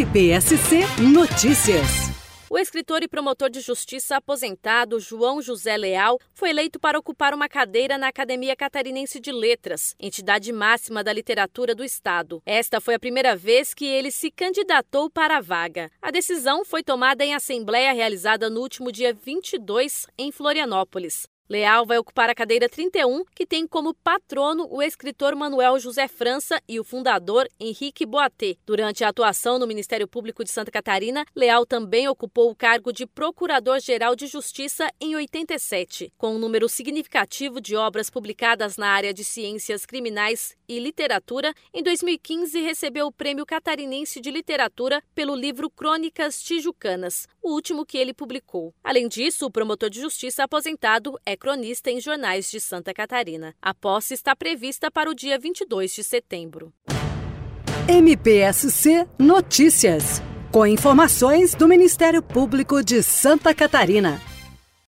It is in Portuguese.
MPSC Notícias. O escritor e promotor de justiça aposentado João José Leal foi eleito para ocupar uma cadeira na Academia Catarinense de Letras, entidade máxima da literatura do Estado. Esta foi a primeira vez que ele se candidatou para a vaga. A decisão foi tomada em assembleia realizada no último dia 22 em Florianópolis. Leal vai ocupar a cadeira 31, que tem como patrono o escritor Manuel José França e o fundador Henrique Boatê. Durante a atuação no Ministério Público de Santa Catarina, Leal também ocupou o cargo de Procurador-Geral de Justiça em 87. Com um número significativo de obras publicadas na área de ciências criminais e literatura, em 2015 recebeu o Prêmio Catarinense de Literatura pelo livro Crônicas Tijucanas, o último que ele publicou. Além disso, o promotor de justiça aposentado é cronista em jornais de Santa Catarina. A posse está prevista para o dia 22 de setembro. MPSC Notícias, com informações do Ministério Público de Santa Catarina.